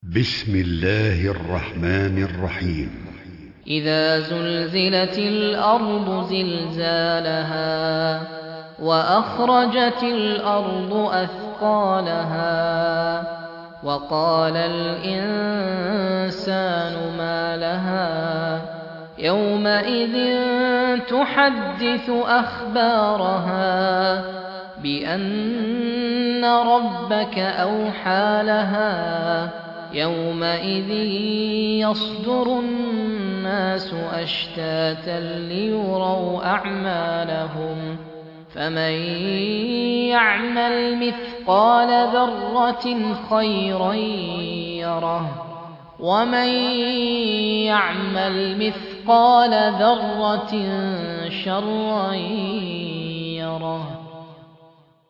بسم الله الرحمن الرحيم. إذا زلزلت الأرض زلزالها وأخرجت الأرض أثقالها وقال الإنسان ما لها يومئذ تحدث أخبارها بأن ربك أوحى لها يومئذ يصدر الناس أشتاتا ليروا أعمالهم فمن يعمل مثقال ذرة خيرا يره ومن يعمل مثقال ذرة شرا يره.